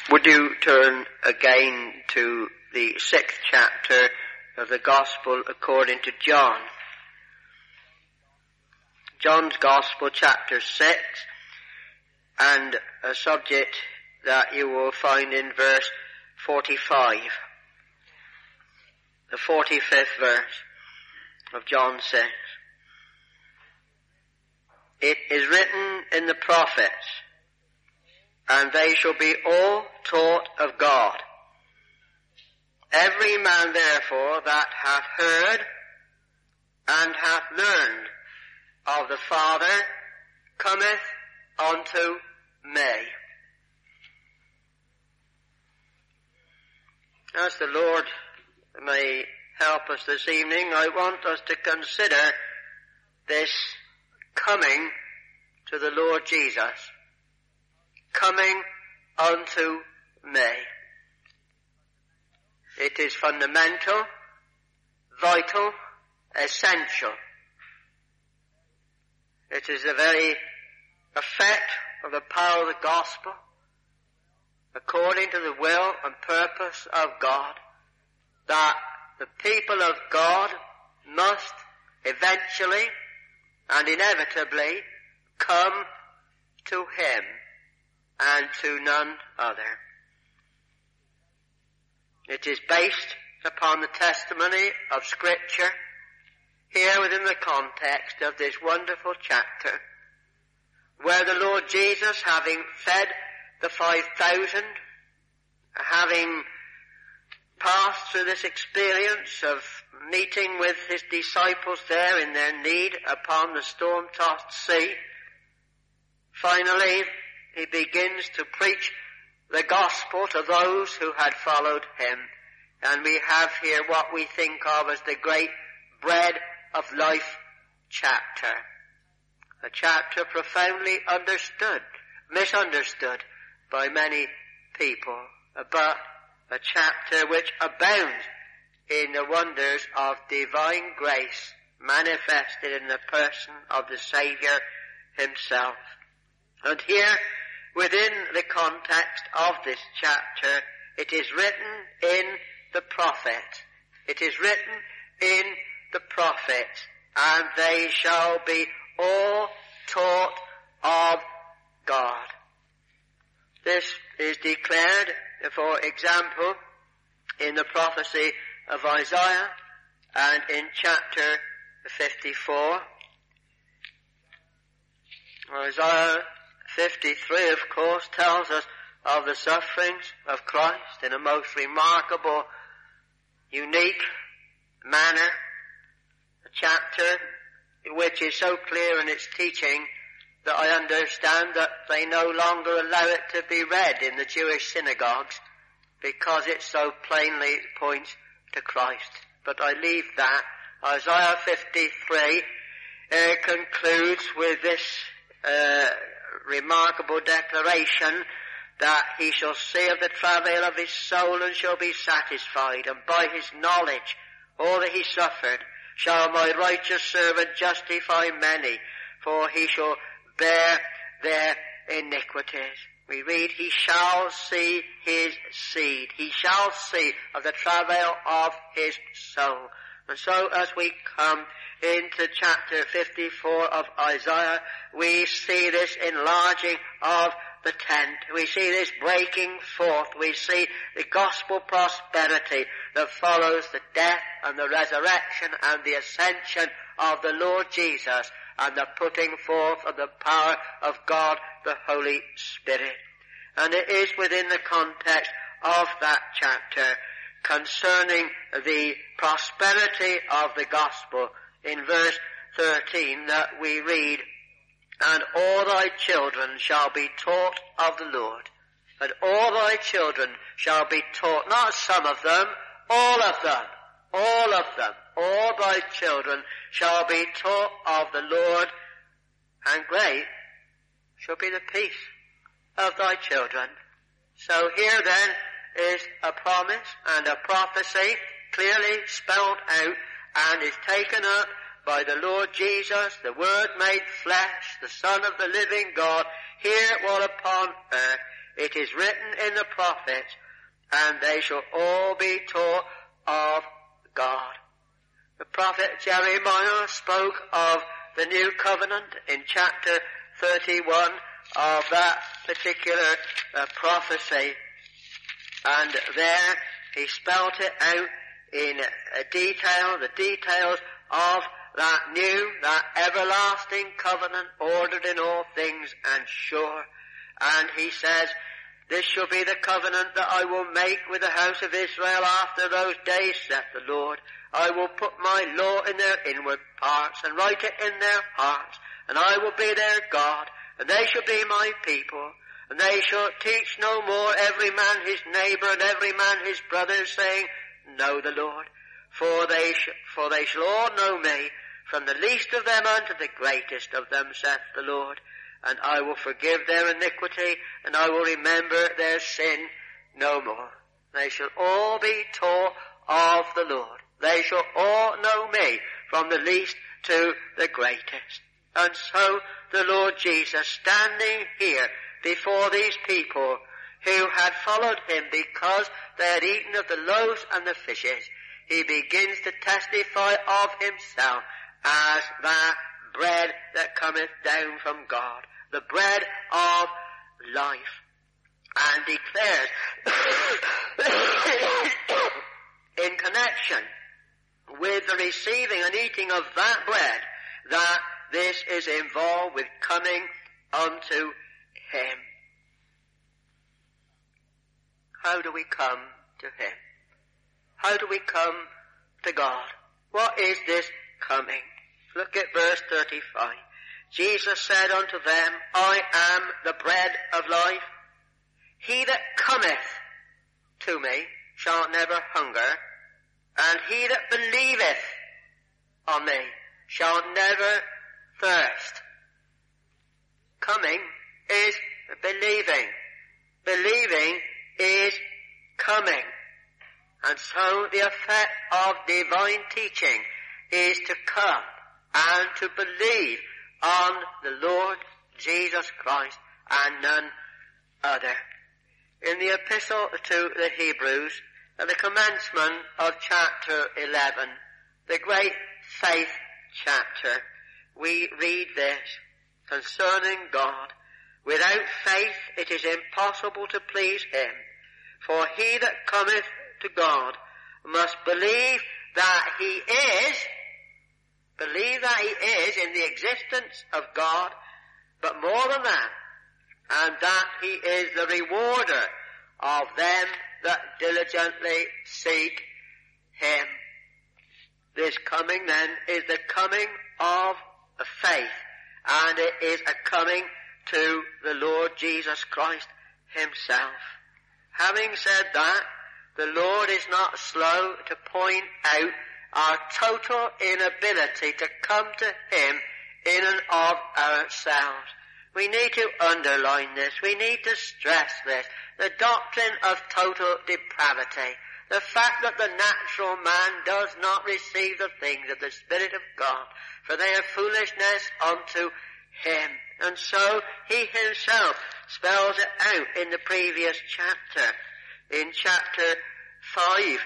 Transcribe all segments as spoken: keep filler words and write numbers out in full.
Would you turn again to the sixth chapter of the Gospel according to John? John's Gospel, chapter six, and a subject that you will find in verse forty-five. The forty-fifth verse of John six. It is written in the prophets, and they shall be all taught of God. Every man therefore that hath heard and hath learned of the Father cometh unto me. As the Lord may help us this evening, I want us to consider this coming to the Lord Jesus. Coming unto me. It is fundamental, vital, essential. It is the very effect of the power of the gospel, according to the will and purpose of God, that the people of God must eventually and inevitably come to Him and to none other. It is based upon the testimony of Scripture here within the context of this wonderful chapter, where the Lord Jesus, having fed the five thousand, having passed through this experience of meeting with his disciples there in their need upon the storm-tossed sea, finally he begins to preach the gospel to those who had followed him. And we have here what we think of as the great bread of life chapter. A chapter profoundly understood, misunderstood by many people, but a chapter which abounds in the wonders of divine grace manifested in the person of the Saviour himself. And here, within the context of this chapter, it is written in the prophets. It is written in the prophets, and they shall be all taught of God. This is declared, for example, in the prophecy of Isaiah and in chapter fifty-four. Isaiah fifty-three, of course, tells us of the sufferings of Christ in a most remarkable, unique manner. A chapter which is so clear in its teaching that I understand that they no longer allow it to be read in the Jewish synagogues because it so plainly points to Christ. But I leave that. Isaiah fifty-three uh, concludes with this uh, remarkable declaration that he shall see of the travail of his soul and shall be satisfied, and by his knowledge all that he suffered shall my righteous servant justify many, for he shall bear their iniquities. We read, he shall see his seed. He shall see of the travail of his soul. And so as we come into chapter fifty-four of Isaiah, we see this enlarging of the tent. We see this breaking forth. We see the gospel prosperity that follows the death and the resurrection and the ascension of the Lord Jesus, and the putting forth of the power of God the Holy Spirit. And it is within the context of that chapter concerning the prosperity of the gospel in verse thirteen that we read, and all thy children shall be taught of the Lord. And all thy children shall be taught, not some of them, all of them, all of them, all thy children shall be taught of the Lord, and great shall be the peace of thy children. So here then is a promise and a prophecy clearly spelled out and is taken up by the Lord Jesus, the Word made flesh, the Son of the living God, here while upon earth, It is written in the prophets, and they shall all be taught of God. The prophet Jeremiah spoke of the new covenant in chapter thirty-one of that particular uh, prophecy. And there he spelt it out in uh, detail, the details of that new, that everlasting covenant ordered in all things and sure. And he says, this shall be the covenant that I will make with the house of Israel after those days, saith the Lord. I will put my law in their inward parts and write it in their hearts, and I will be their God, and they shall be my people. And they shall teach no more every man his neighbour and every man his brother, saying, know the Lord. For they, sh- for they shall all know me, from the least of them unto the greatest of them, saith the Lord. And I will forgive their iniquity, and I will remember their sin no more. They shall all be taught of the Lord. They shall all know me, from the least to the greatest. And so the Lord Jesus, standing here before these people who had followed him because they had eaten of the loaves and the fishes, he begins to testify of himself as that bread that cometh down from God, the bread of life, and declares in connection with the receiving and eating of that bread that this is involved with coming unto him. How do we come to him? How do we come to God? What is this coming? Look at verse thirty-five. Jesus said unto them, I am the bread of life. He that cometh to me shall never hunger, and he that believeth on me shall never thirst. Coming is believing. Believing is coming. And so the effect of divine teaching is to come and to believe on the Lord Jesus Christ and none other. In the epistle to the Hebrews, at the commencement of chapter eleven, the great faith chapter, we read this concerning God. Without faith it is impossible to please him. For he that cometh to God must believe that he is, believe that he is in the existence of God, but more than that, and that he is the rewarder of them that diligently seek him. This coming then is the coming of faith, and it is a coming to the Lord Jesus Christ himself. Having said that, the Lord is not slow to point out our total inability to come to him in and of ourselves. We need to underline this. We need to stress this. The doctrine of total depravity. The fact that the natural man does not receive the things of the Spirit of God, for they are foolishness unto him. And so he himself spells it out in the previous chapter, in chapter five,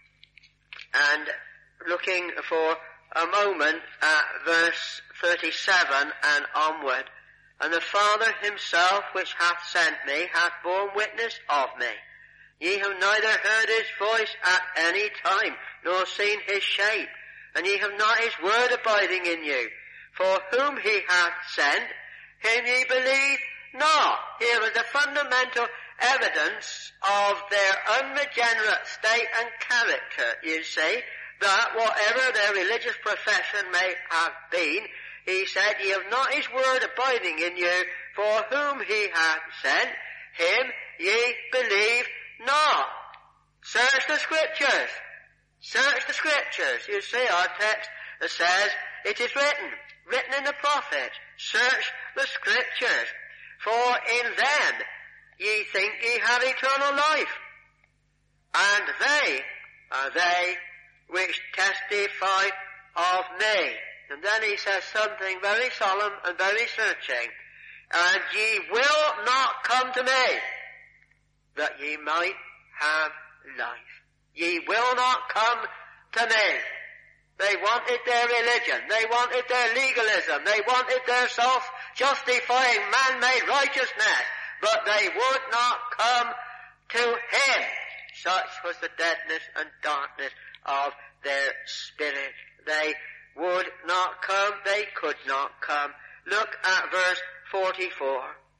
and looking for a moment at verse thirty-seven and onward. And the Father himself which hath sent me hath borne witness of me. Ye have neither heard his voice at any time, nor seen his shape, and ye have not his word abiding in you. For whom he hath sent, him ye believe not. Here is the fundamental evidence of their unregenerate state and character, you see, that whatever their religious profession may have been, he said, ye have not his word abiding in you, for whom he hath sent, him ye believe not. Search the scriptures. Search the scriptures. You see our text that says, it is written, written in the prophets, search the scriptures, for in them ye think ye have eternal life, and they are they which testify of me. And then he says something very solemn and very searching. And ye will not come to me. that ye might have life. Ye will not come to me. They wanted their religion. They wanted their legalism. They wanted their self-justifying man-made righteousness. But they would not come to him. Such was the deadness and darkness of their spirit. They would not come. They could not come. Look at verse forty-four.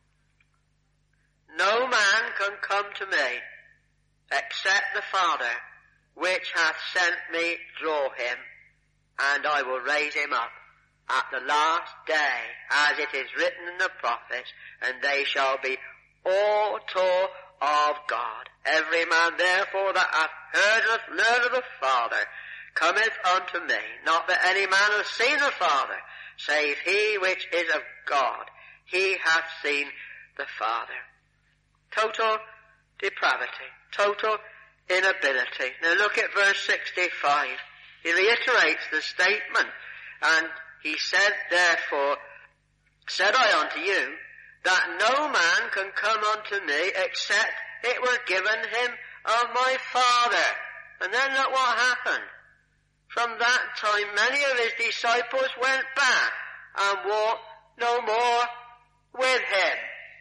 No man can come to me except the Father which hath sent me draw him, and I will raise him up at the last day, as it is written in the prophets, and they shall be all taught of God. Every man therefore that hath heard of, learned of the Father cometh unto me. Not that any man hath seen the Father, save he which is of God. He hath seen the Father. Total depravity. Total inability. Now look at verse sixty-five. He reiterates the statement, and he said, therefore, said I unto you, that no man can come unto me except it were given him of my Father. And then look what happened. From that time many of his disciples went back and walked no more with him.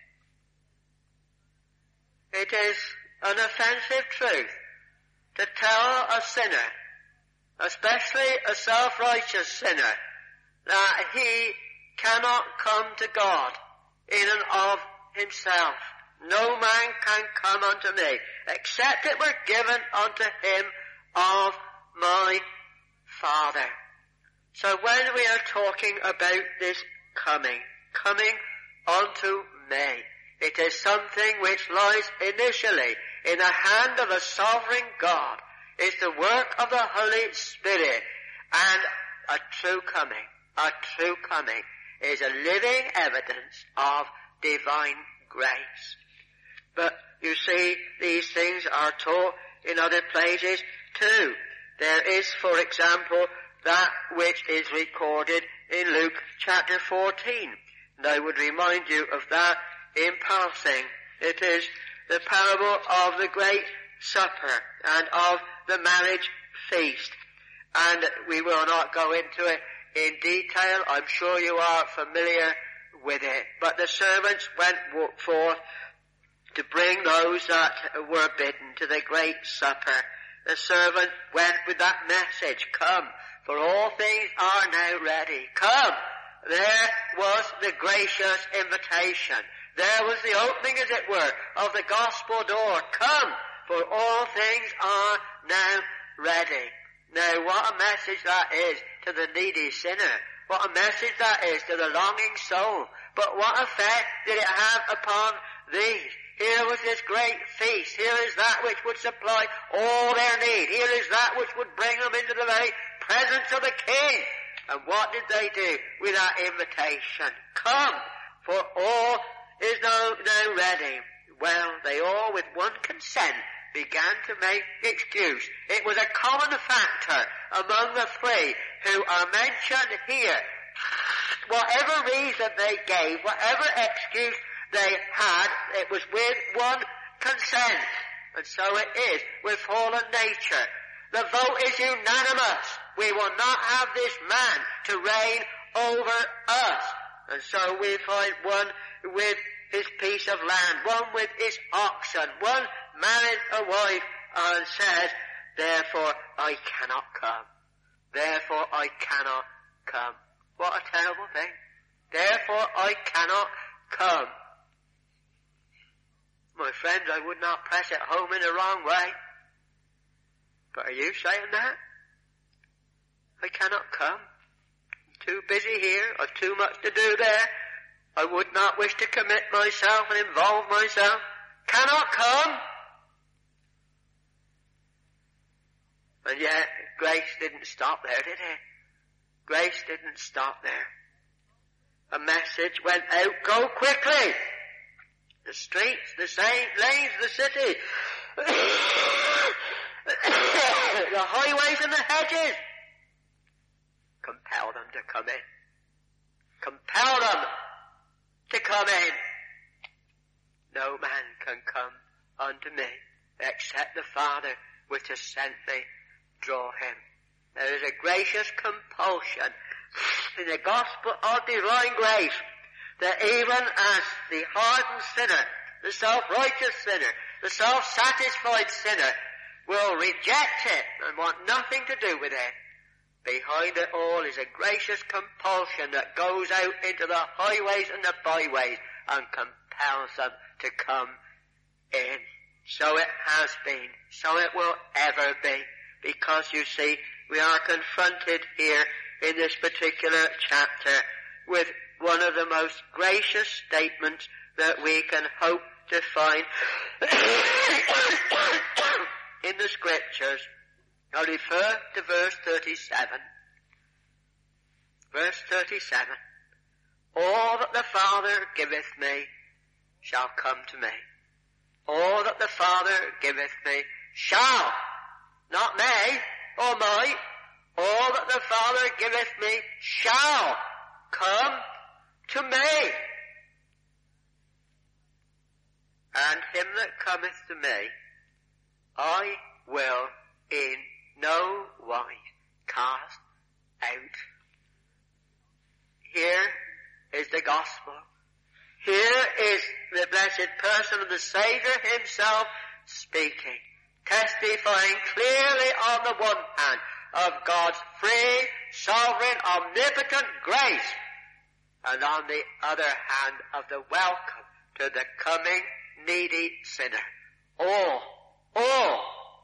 It is an offensive truth to tell a sinner, especially a self-righteous sinner, that he cannot come to God in and of himself. No man can come unto me, except it were given unto him of my Father. So when we are talking about this coming, coming unto me, it is something which lies initially in the hand of a sovereign God. It's the work of the Holy Spirit, and a true coming, a true coming is a living evidence of divine grace. But you see, these things are taught in other places too. There is, for example, that which is recorded in Luke chapter fourteen. And I would remind you of that in passing. It is the parable of the great supper and of the marriage feast. And we will not go into it in detail. I'm sure you are familiar with it. But the servants went forth to bring those that were bidden to the great supper. The servant went with that message, come, for all things are now ready. Come. There was the gracious invitation. There was the opening, as it were, of the gospel door. Come, for all things are now ready. Now, what a message that is to the needy sinner. What a message that is to the longing soul. But what effect did it have upon these? Here was this great feast. Here is that which would supply all their need. Here is that which would bring them into the very presence of the King. And what did they do with that invitation? Come, for all is now, now ready. Well, they all with one consent began to make excuse. It was a common factor among the three who are mentioned here. Whatever reason they gave, whatever excuse they had, it was with one consent. And so it is with fallen nature. The vote is unanimous. We will not have this man to reign over us. And so we find one with his piece of land, one with his oxen, one married a wife, and says, therefore I cannot come. Therefore I cannot come. What a terrible thing. Therefore I cannot come. My friends, I would not press it home in the wrong way. But are you saying that? I cannot come. I'm too busy here. I've too much to do there. I would not wish to commit myself and involve myself. Cannot come. And yet, grace didn't stop there, did it? Grace didn't stop there. A message went out, go quickly. The streets, the lanes, the city, the highways and the hedges. Compel them to come in. Compel them to come in. No man can come unto me, except the Father which has sent me draw him. There is a gracious compulsion in the gospel of divine grace that even as the hardened sinner, the self-righteous sinner, the self-satisfied sinner will reject it and want nothing to do with it, behind it all is a gracious compulsion that goes out into the highways and the byways and compels them to come in. So it has been, so it will ever be, because you see, we are confronted here in this particular chapter with one of the most gracious statements that we can hope to find in the Scriptures. I refer to verse thirty-seven. Verse thirty-seven. All that the Father giveth me shall come to me. All that the Father giveth me shall, not may or might, all that the Father giveth me shall come to me. And him that cometh to me, I will in no wise cast out. Here is the gospel. Here is the blessed person of the Saviour himself speaking, testifying clearly on the one hand of God's free, sovereign, omnipotent grace, and on the other hand of the welcome to the coming needy sinner. All, all.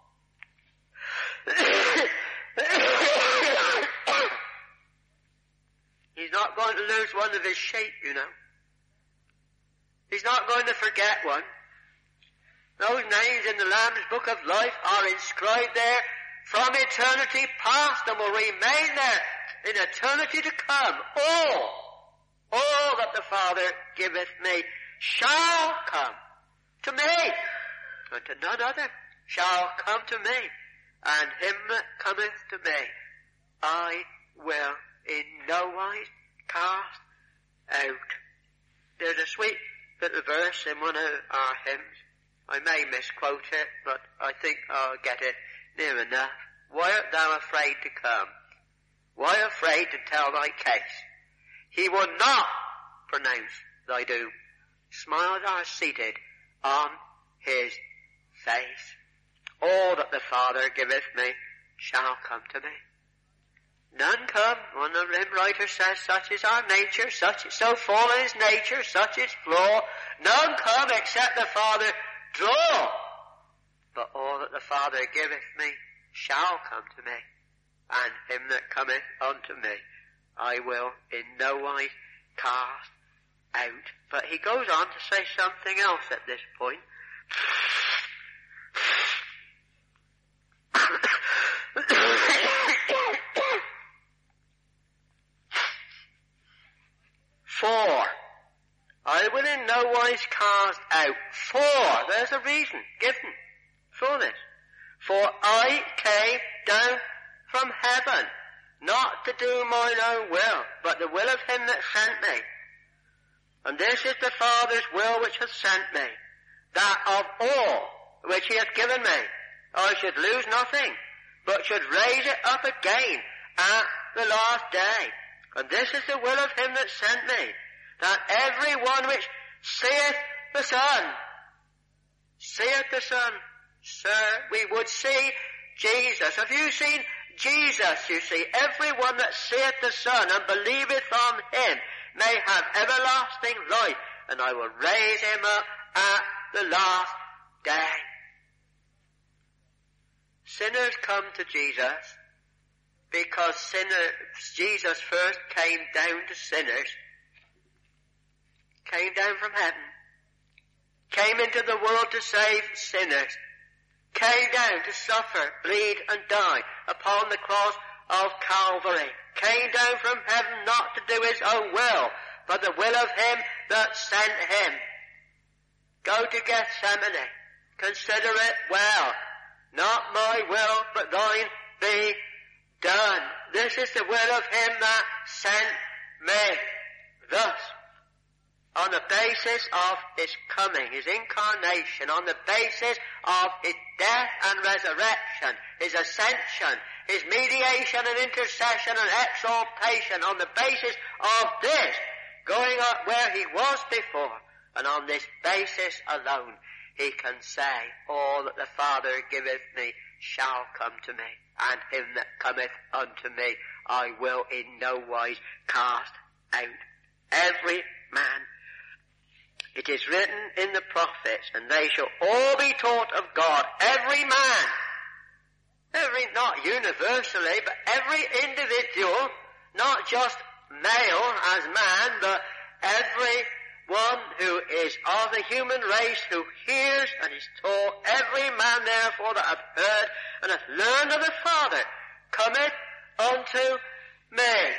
He's not going to lose one of his sheep, you know. He's not going to forget one. Those names in the Lamb's Book of Life are inscribed there from eternity past and will remain there in eternity to come. All, all that the Father giveth me shall come to me, and to none other shall come to me, and him that cometh to me I will in no wise cast out. There's a sweet little verse in one of our hymns. I may misquote it, but I think I'll get it near enough. Why art thou afraid to come? Why afraid to tell thy case? He will not pronounce thy doom. Smiles are seated on his face. All that the Father giveth me shall come to me. None come. One of the writers says, such is our nature, such is so fallen is nature, such is flaw. None come except the Father draw. But all that the Father giveth me shall come to me, and him that cometh unto me I will in no wise cast out. But he goes on to say something else at this point. For I will in no wise cast out. For there's a reason given for this. For I came down from heaven, not to do mine own will, but the will of him that sent me. And this is the Father's will which hath sent me, that of all which he hath given me, I should lose nothing, but should raise it up again at the last day. And this is the will of him that sent me, that every one which seeth the Son, seeth the Son. Sir, we would see Jesus. Have you seen Jesus? You see, every one that seeth the Son and believeth on him may have everlasting life, and I will raise him up at the last day. Sinners come to Jesus because sinner, Jesus first came down to sinners, came down from heaven, came into the world to save sinners, came down to suffer, bleed and die upon the cross of Calvary, came down from heaven not to do his own will, but the will of him that sent him. Go to Gethsemane, consider it well. Not my will, but thine be done. This is the will of him that sent me. Thus, on the basis of his coming, his incarnation, on the basis of his death and resurrection, his ascension, his mediation and intercession and exaltation, on the basis of this, going up where he was before, and on this basis alone, he can say, all that the Father giveth me shall come to me, and him that cometh unto me I will in no wise cast out. Every man. It is written in the prophets, and they shall all be taught of God. Every man. Every, not universally, but every individual, not just male as man, but every one who is of the human race, who hears and is taught. Every man therefore that hath heard and hath learned of the Father cometh unto me.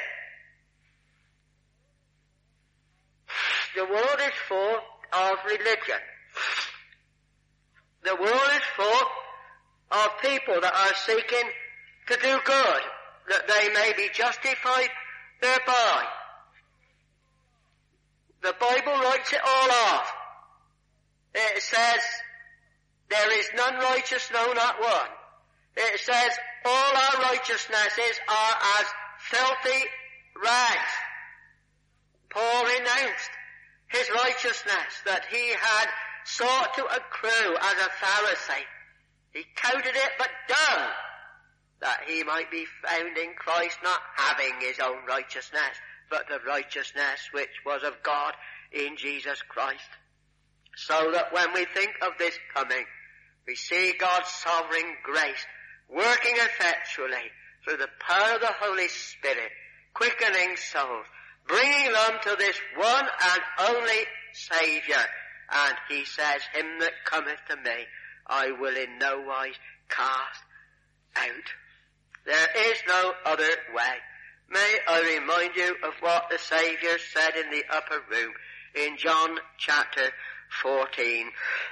The world is full of religion. The world is full of people that are seeking to do good, that they may be justified thereby. The Bible writes it all off. It says, there is none righteous, no, not one. It says, all our righteousnesses are as filthy rags. Paul renounced his righteousness that he had sought to accrue as a Pharisee. He counted it but dung, that he might be found in Christ, not having his own righteousness, but the righteousness which was of God in Jesus Christ. So that when we think of this coming, we see God's sovereign grace working effectually through the power of the Holy Spirit, quickening souls, bringing them to this one and only Saviour. And he says, him that cometh to me, I will in no wise cast out. There is no other way. May I remind you of what the Saviour said in the upper room in John chapter fourteen.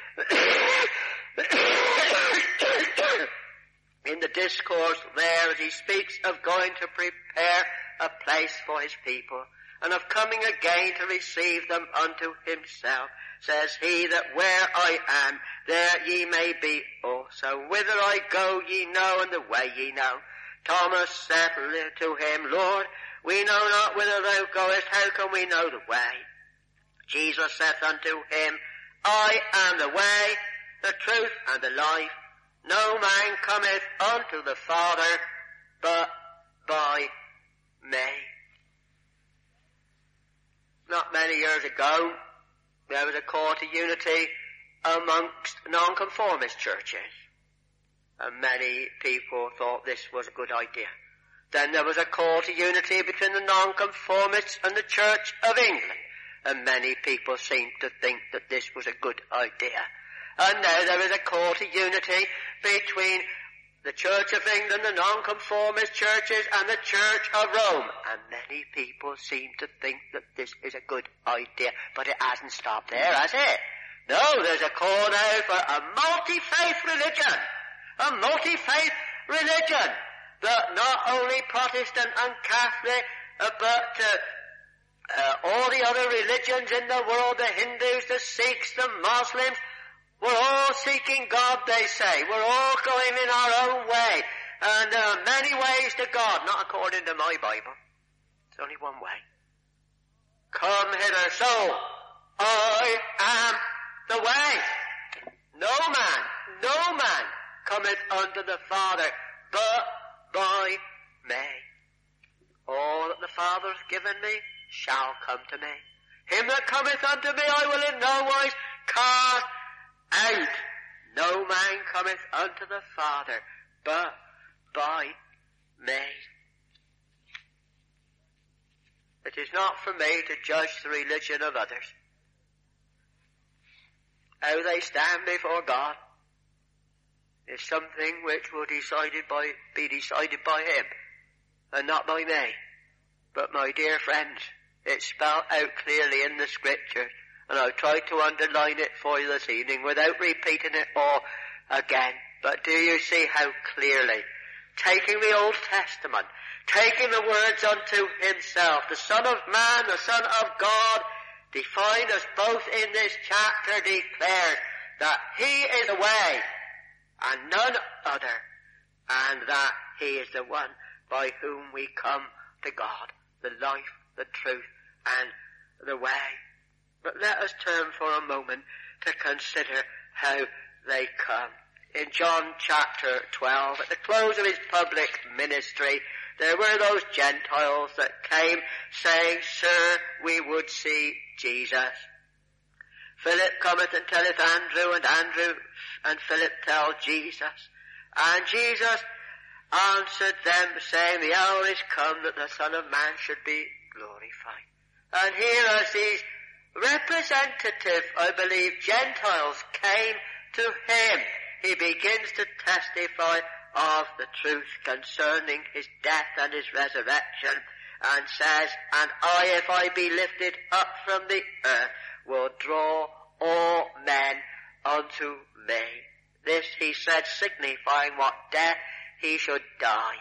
In the discourse there, as he speaks of going to prepare a place for his people, and of coming again to receive them unto himself, says he that where I am, there ye may be also. Whither I go ye know, and the way ye know. Thomas said to him, Lord, we know not whither thou goest, how can we know the way? Jesus saith unto him, I am the way, the truth, and the life. No man cometh unto the Father but by me. Not many years ago, there was a call to unity amongst nonconformist churches. And many people thought this was a good idea. Then there was a call to unity between the nonconformists and the Church of England. And many people seemed to think that this was a good idea. And now there is a call to unity between the Church of England, the nonconformist churches, and the Church of Rome. And many people seem to think that this is a good idea. But it hasn't stopped there, has it? No, there's a call now for a multi-faith religion. A multi-faith religion. That not only Protestant and Catholic, uh, but uh, uh, all the other religions in the world, the Hindus, the Sikhs, the Muslims, we're all seeking God, they say. We're all going in our own way. And there are many ways to God, not according to my Bible. It's only one way. Come hither, so I am the way. No man, no man cometh unto the Father but by me. All that the Father hath given me shall come to me. Him that cometh unto me I will in no wise cast out. No man cometh unto the Father but by me. It is not for me to judge the religion of others, how they stand before God. Is something which will decided by, be decided by him and not by me. But my dear friends, it's spelled out clearly in the Scriptures, and I've tried to underline it for you this evening without repeating it all again. But do you see how clearly, taking the Old Testament, taking the words unto himself, the Son of Man, the Son of God, defined us both in this chapter, declares that he is the way and none other, and that he is the one by whom we come to God, the life, the truth, and the way. But let us turn for a moment to consider how they come. In John chapter twelve, at the close of his public ministry, there were those Gentiles that came saying, Sir, we would see Jesus. Philip cometh and telleth Andrew, and Andrew and Philip tell Jesus. And Jesus answered them, saying, The hour is come that the Son of Man should be glorified. And here as these representative, I believe, Gentiles came to him, he begins to testify of the truth concerning his death and his resurrection, and says, And I, if I be lifted up from the earth, will draw all men unto me. This he said, signifying what death he should die.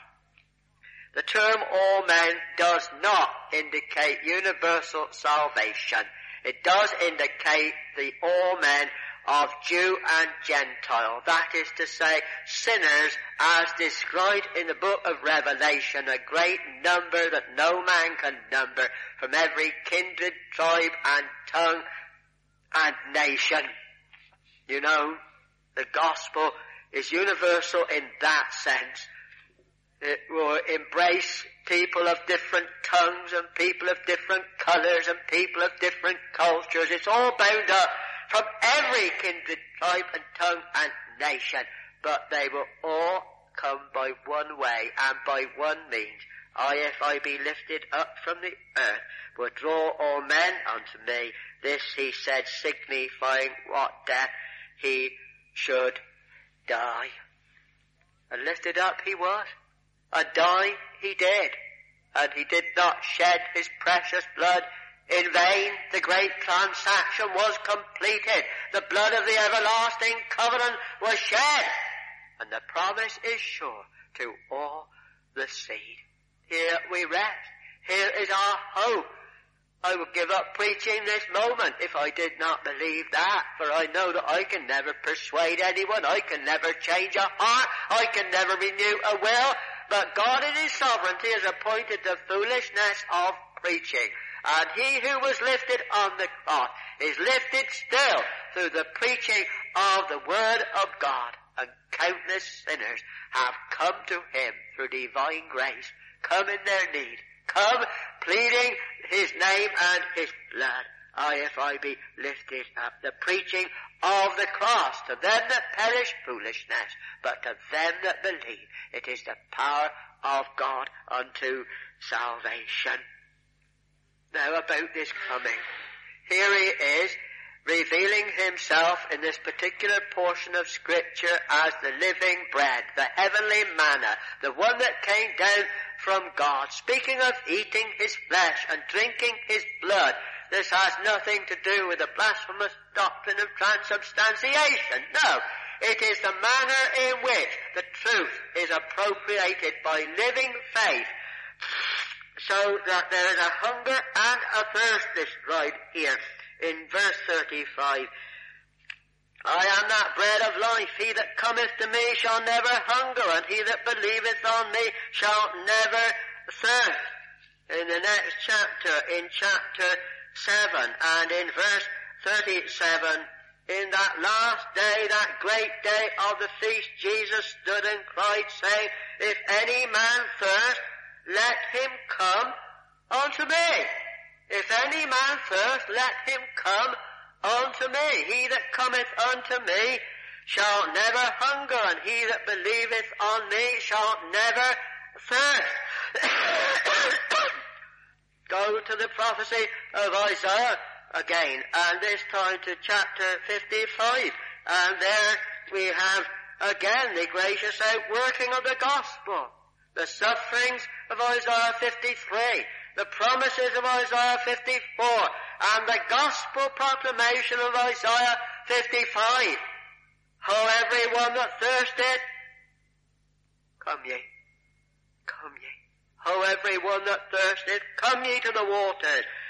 The term all men does not indicate universal salvation. It does indicate the all men of Jew and Gentile. That is to say, sinners as described in the book of Revelation, a great number that no man can number, from every kindred, tribe and tongue and nation. You know, the gospel is universal in that sense. It will embrace people of different tongues and people of different colours and people of different cultures. It's all bound up from every kindred, tribe and tongue and nation. But they will all come by one way and by one means. I, if I be lifted up from the earth, will draw all men unto me. This he said, signifying what death he should die. And lifted up he was, and die he did. And he did not shed his precious blood in vain. The great transaction was completed. The blood of the everlasting covenant was shed. And the promise is sure to all the seed. Here we rest. Here is our hope. I would give up preaching this moment if I did not believe that, for I know that I can never persuade anyone. I can never change a heart. I can never renew a will. But God in his sovereignty has appointed the foolishness of preaching. And he who was lifted on the cross is lifted still through the preaching of the word of God. And countless sinners have come to him through divine grace, come in their need, come pleading his name and his blood. I, if I be lifted up, the preaching of the cross, to them that perish foolishness, but to them that believe it is the power of God unto salvation. Now about this coming. Here he is, revealing himself in this particular portion of Scripture as the living bread, the heavenly manna, the one that came down from God, speaking of eating his flesh and drinking his blood. This has nothing to do with the blasphemous doctrine of transubstantiation. No, it is the manner in which the truth is appropriated by living faith, so that there is a hunger and a thirst described here in verse thirty-five. I am that bread of life. He that cometh to me shall never hunger, and he that believeth on me shall never thirst. In the next chapter, in chapter seven, and in verse thirty-seven, in that last day, that great day of the feast, Jesus stood and cried, saying, If any man thirst, let him come unto me. If any man thirst, let him come unto me. He that cometh unto me shall never hunger, and he that believeth on me shall never thirst. Go to the prophecy of Isaiah again, and this time to chapter fifty-five. And there we have again the gracious outworking of the gospel. The sufferings of Isaiah fifty-three, the promises of Isaiah fifty-four, and the gospel proclamation of Isaiah fifty-five. Ho, every one that thirsteth, come ye, come ye. Ho, every one that thirsteth, come ye to the waters,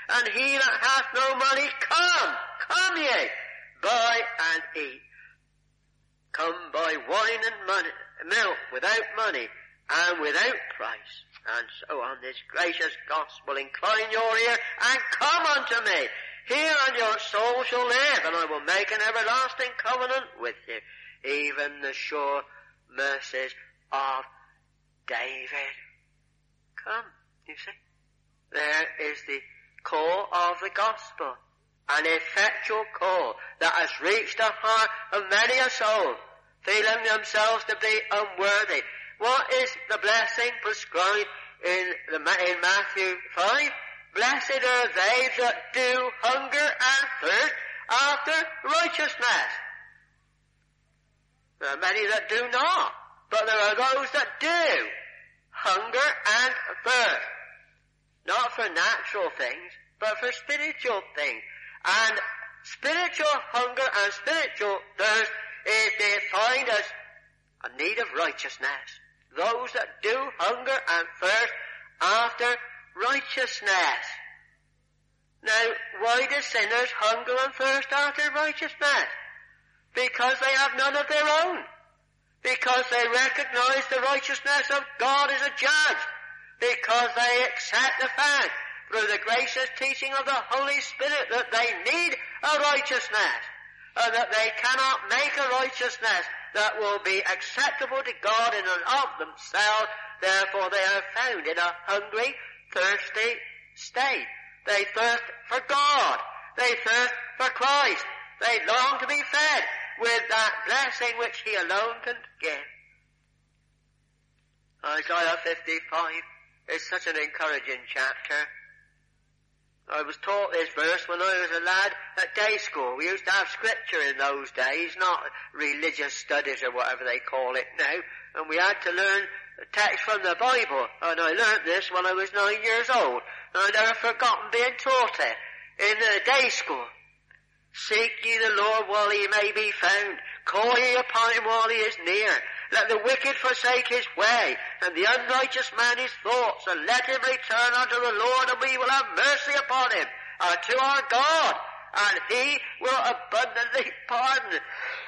And he that hath no money, come, come ye, buy and eat. Come buy wine and money, milk without money and without price. And so on this gracious gospel, incline your ear and come unto me. Here and your soul shall live, and I will make an everlasting covenant with you, even the sure mercies of David. Come, you see. There is the call of the gospel, an effectual call that has reached the heart of many a soul, feeling themselves to be unworthy. What is the blessing prescribed in, the, in Matthew five? Blessed are they that do hunger and thirst after righteousness. There are many that do not, but there are those that do hunger and thirst. Not for natural things, but for spiritual things. And spiritual hunger and spiritual thirst is defined as a need of righteousness. Those that do hunger and thirst after righteousness. Now, why do sinners hunger and thirst after righteousness? Because they have none of their own. Because they recognize the righteousness of God as a judge. Because they accept the fact, through the gracious teaching of the Holy Spirit, that they need a righteousness, and that they cannot make a righteousness that will be acceptable to God in and of themselves. Therefore they are found in a hungry, thirsty state. They thirst for God. They thirst for Christ. They long to be fed with that blessing which He alone can give. Isaiah fifty-five is such an encouraging chapter. I was taught this verse when I was a lad at day school. We used to have scripture in those days, not religious studies or whatever they call it now. And we had to learn a text from the Bible. And I learned this when I was nine years old. And I never forgotten being taught it in the day school. Seek ye the Lord while he may be found. Call ye upon him while he is near. Let the wicked forsake his way, and the unrighteous man his thoughts, and let him return unto the Lord, and we will have mercy upon him, and to our God, and he will abundantly pardon.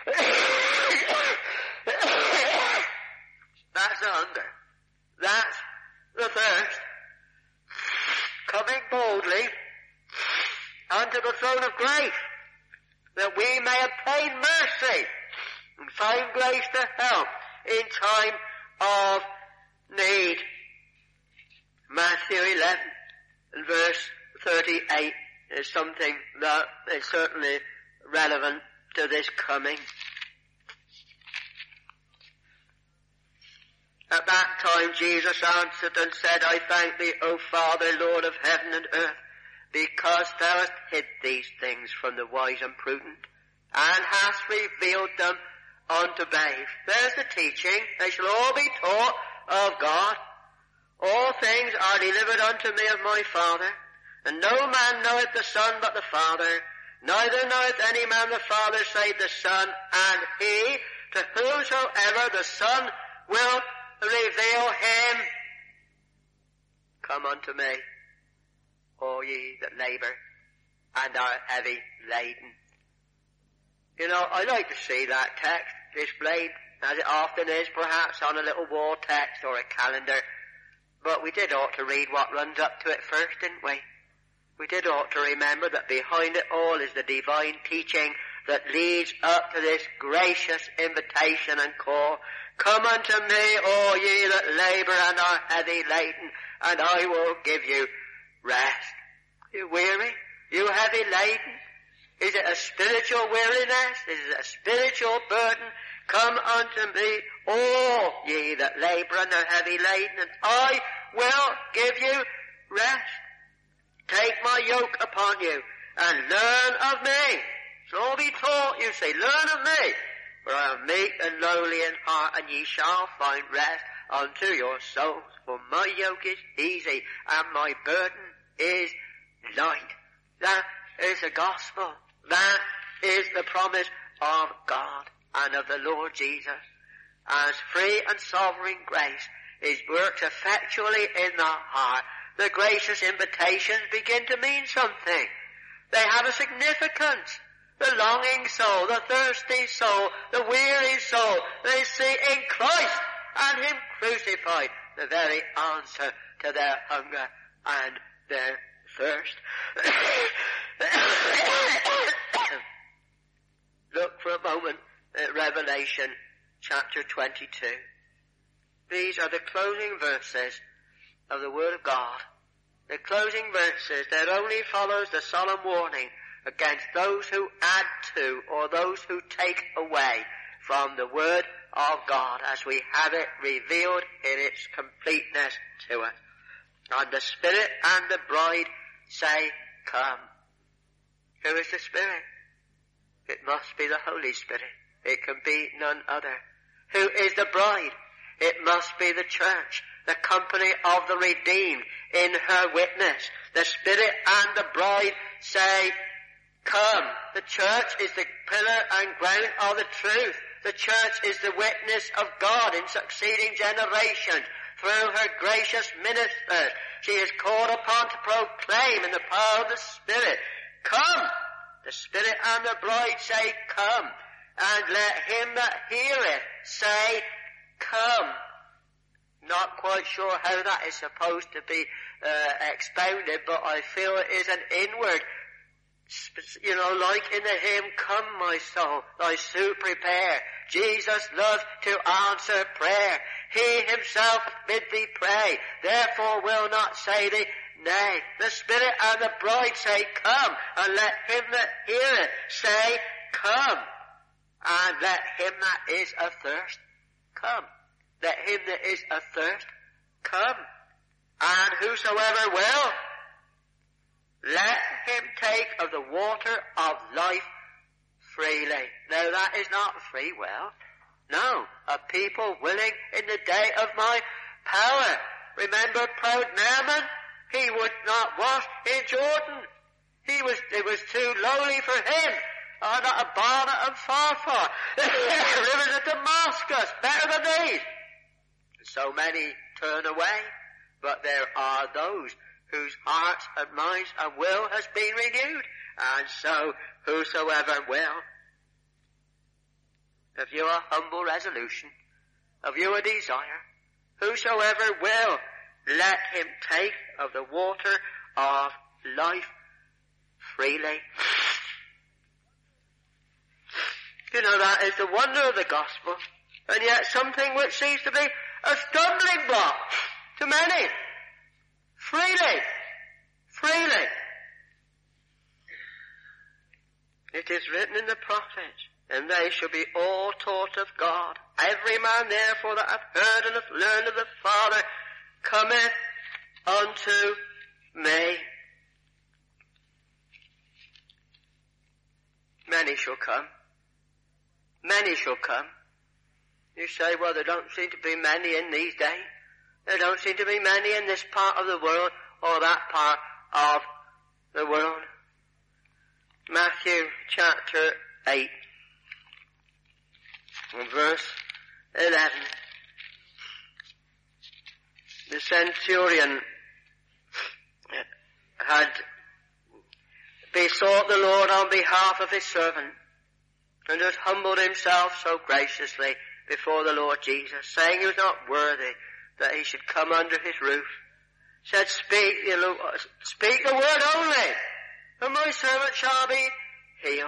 That's the hunger. That's the thirst. Coming boldly unto the throne of grace, that we may obtain mercy and find grace to help in time of need. Matthew eleven and verse thirty-eight is something that is certainly relevant to this coming. At that time Jesus answered and said, I thank thee, O Father, Lord of heaven and earth, because thou hast hid these things from the wise and prudent, and hast revealed them unto babes. There's the teaching. They shall all be taught of God. All things are delivered unto me of my Father, and no man knoweth the Son but the Father, neither knoweth any man the Father save the Son, and he to whomsoever the Son will reveal him. Come unto me, all ye that labour and are heavy laden. You know, I like to see that text displayed, as it often is, perhaps on a little wall text or a calendar. But we did ought to read what runs up to it first, didn't we? We did ought to remember that behind it all is the divine teaching that leads up to this gracious invitation and call. Come unto me, all ye that labour and are heavy laden, and I will give you rest. You weary? You heavy laden? Is it a spiritual weariness? Is it a spiritual burden? Come unto me, all ye that labour and are heavy laden, and I will give you rest. Take my yoke upon you, and learn of me. So be taught, you say, learn of me. For I am meek and lowly in heart, and ye shall find rest unto your souls. For my yoke is easy, and my burden is light. That is the gospel. That is the promise of God and of the Lord Jesus. As free and sovereign grace is worked effectually in the heart, the gracious invitations begin to mean something. They have a significance. The longing soul, the thirsty soul, the weary soul, they see in Christ and Him crucified the very answer to their hunger and their thirst. Look for a moment at Revelation chapter twenty-two. These are the closing verses of the Word of God. The closing verses that only follows the solemn warning against those who add to or those who take away from the Word of God as we have it revealed in its completeness to us. And the Spirit and the bride say, come. Who is the Spirit? It must be the Holy Spirit. It can be none other. Who is the bride? It must be the church, the company of the redeemed in her witness. The Spirit and the bride say, come. The church is the pillar and ground of the truth. The church is the witness of God in succeeding generations. Through her gracious ministers, she is called upon to proclaim in the power of the Spirit, come. The Spirit and the bride say, come. And let him that heareth say, come. Not quite sure how that is supposed to be uh, expounded, but I feel it is an inward, you know, like in the hymn, come my soul, thy suit prepare. Jesus loves to answer prayer. He himself bid thee pray, therefore will not say thee nay. The Spirit and the bride say, come, and let him that heareth say, come. And let him that is athirst come. Let him that is athirst come. And whosoever will, let him take of the water of life freely. Now that is not free will. No, a people willing in the day of my power. Remember proud Naaman? He would not wash in Jordan. He was, it was too lowly for him. Oh, not Abana and Pharpar. Rivers of Damascus, better than these. So many turn away, but there are those whose hearts and minds and will has been renewed. And so, whosoever will. Have you a humble resolution? Have you a desire? Whosoever will, let him take of the water of life freely. You know, that is the wonder of the gospel, and yet something which seems to be a stumbling block to many. Freely. Freely. It is written in the prophets, and they shall be all taught of God. Every man therefore that hath heard and hath learned of the Father cometh unto me. Many shall come. Many shall come. You say, well, there don't seem to be many in these days. There don't seem to be many in this part of the world or that part of the world. Matthew chapter eight, verse eleven. The centurion had besought the Lord on behalf of his servant, and had humbled himself so graciously before the Lord Jesus, saying he was not worthy that he should come under his roof. Said, speak, you know, speak the word only, and my servant shall be healed.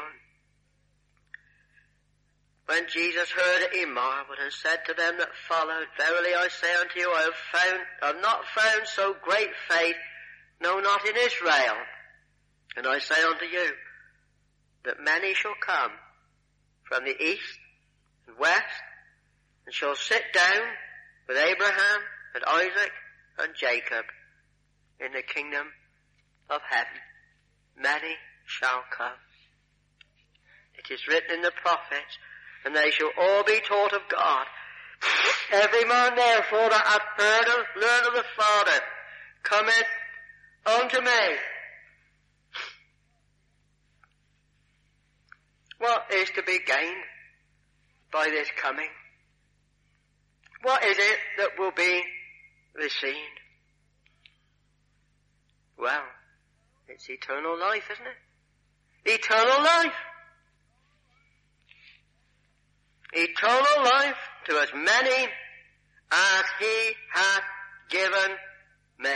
When Jesus heard it, he marveled, and said to them that followed, verily I say unto you, I have found, I have not found so great faith, no, not in Israel. And I say unto you, that many shall come from the east and west, and shall sit down with Abraham and Isaac and Jacob in the kingdom of heaven. Many shall come. It is written in the prophets, and they shall all be taught of God. Every man therefore that hath heard and learned of the Father cometh unto me. What is to be gained by this coming? What is it that will be received? Well, it's eternal life, isn't it? Eternal life. Eternal life to as many as he hath given me.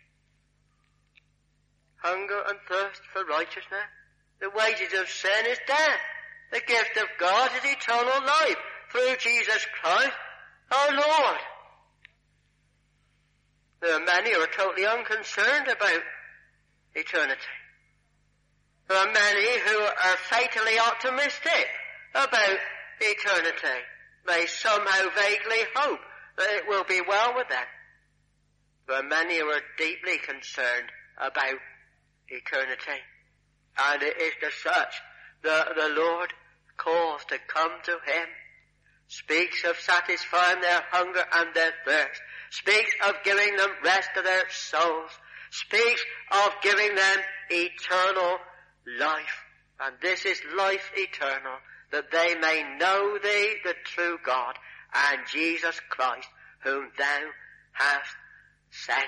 Hunger and thirst for righteousness. The wages of sin is death. The gift of God is eternal life through Jesus Christ our Lord. There are many who are totally unconcerned about eternity. There are many who are fatally optimistic about eternity. They somehow vaguely hope that it will be well with them. There are many who are deeply concerned about eternity. And it is to such that the Lord calls to come to him, speaks of satisfying their hunger and their thirst, speaks of giving them rest to their souls, speaks of giving them eternal life. And this is life eternal, that they may know thee, the true God, and Jesus Christ, whom thou hast sent.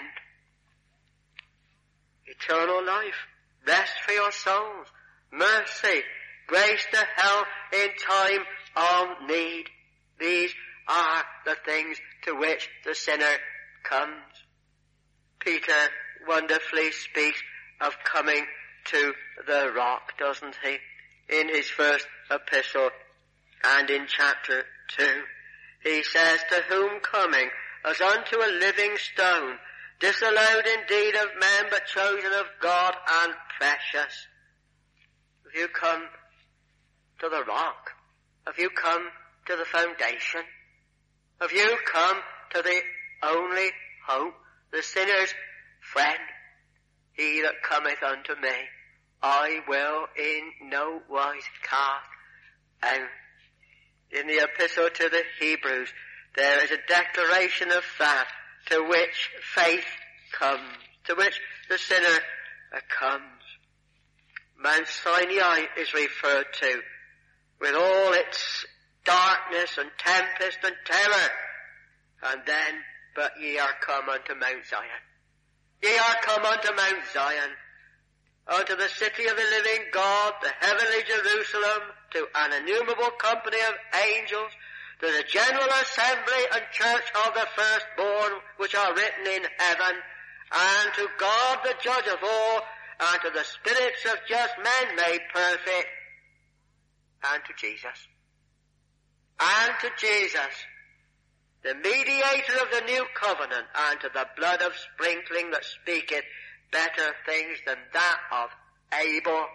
Eternal life, rest for your souls, mercy, grace to help in time of need. These are the things to which the sinner comes. Peter wonderfully speaks of coming to the rock, doesn't he? In his first epistle and in chapter two. He says, to whom coming as unto a living stone, disallowed indeed of men, but chosen of God and precious. Have you come to the rock? Have you come to the foundation? Have you come to the only hope, the sinner's friend? He that cometh unto me, I will in no wise cast out. In the epistle to the Hebrews, there is a declaration of that to which faith comes, to which the sinner comes. Mount Sinai is referred to with all its darkness and tempest and terror. And then, but ye are come unto Mount Zion. Ye are come unto Mount Zion, unto the city of the living God, the heavenly Jerusalem, to an innumerable company of angels, to the general assembly and church of the firstborn which are written in heaven, and to God the judge of all, and to the spirits of just men made perfect, and to Jesus. And to Jesus, the mediator of the new covenant, and to the blood of sprinkling that speaketh better things than that of Abel.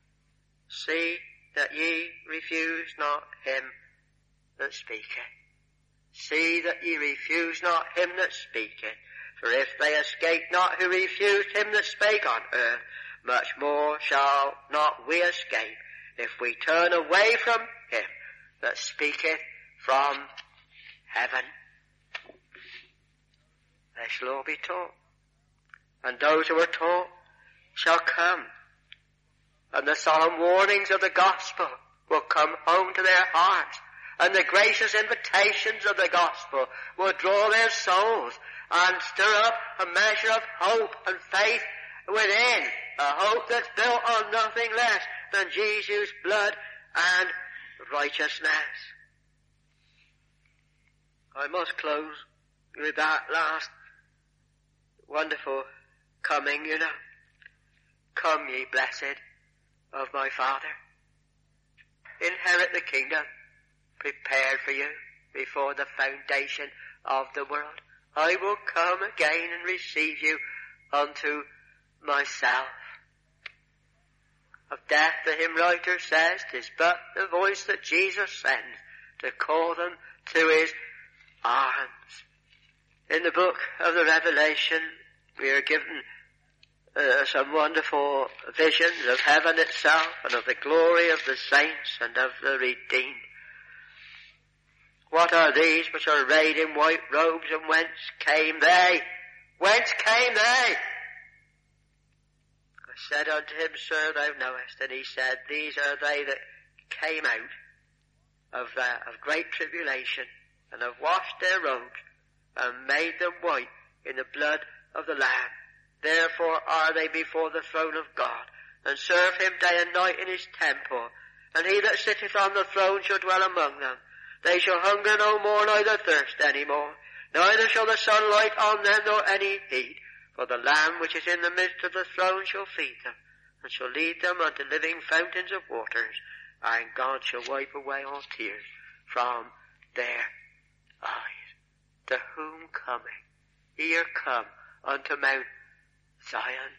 See that ye refuse not him that speaketh. See that ye refuse not him that speaketh. For if they escape not who refused him that spake on earth, much more shall not we escape if we turn away from him that speaketh from heaven. They shall all be taught, and those who are taught shall come, and the solemn warnings of the gospel will come home to their hearts, and the gracious invitations of the gospel will draw their souls and stir up a measure of hope and faith within, a hope that's built on nothing less than Jesus' blood and righteousness. I must close with that last wonderful coming, you know. Come, ye blessed of my Father. Inherit the kingdom prepared for you before the foundation of the world. I will come again and receive you unto myself. Of death the hymn writer says, 'tis but the voice that Jesus sends to call them to his arms. In the book of the Revelation, we are given uh, some wonderful visions of heaven itself and of the glory of the saints and of the redeemed. What are these which are arrayed in white robes, and whence came they? Whence came they? I said unto him, Sir, thou knowest. And he said, These are they that came out of, uh, of great tribulation, and have washed their robes, and made them white in the blood of the Lamb. Therefore are they before the throne of God, and serve him day and night in his temple. And he that sitteth on the throne shall dwell among them. They shall hunger no more, neither thirst any more. Neither shall the sun light on them, nor any heat. For the Lamb which is in the midst of the throne shall feed them, and shall lead them unto living fountains of waters. And God shall wipe away all tears from their eyes. To whom coming? Ye are come unto Mount Zion.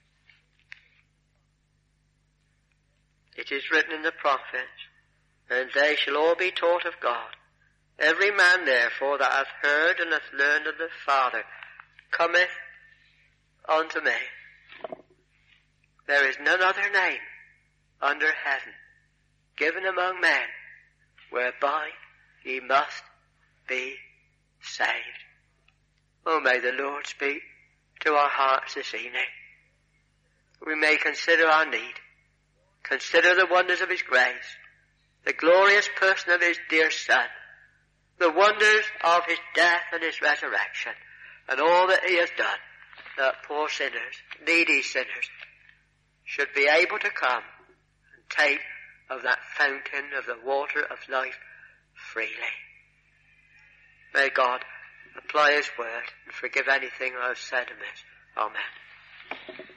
It is written in the prophets, and they shall all be taught of God. Every man therefore that hath heard and hath learned of the Father cometh unto me. There is none other name under heaven given among men whereby ye must be saved. Oh, may the Lord speak to our hearts this evening. We may consider our need, consider the wonders of his grace, the glorious person of his dear Son, the wonders of his death and his resurrection, and all that he has done, that poor sinners, needy sinners, should be able to come and take of that fountain of the water of life freely. May God apply his word and forgive anything I have said amiss. Amen.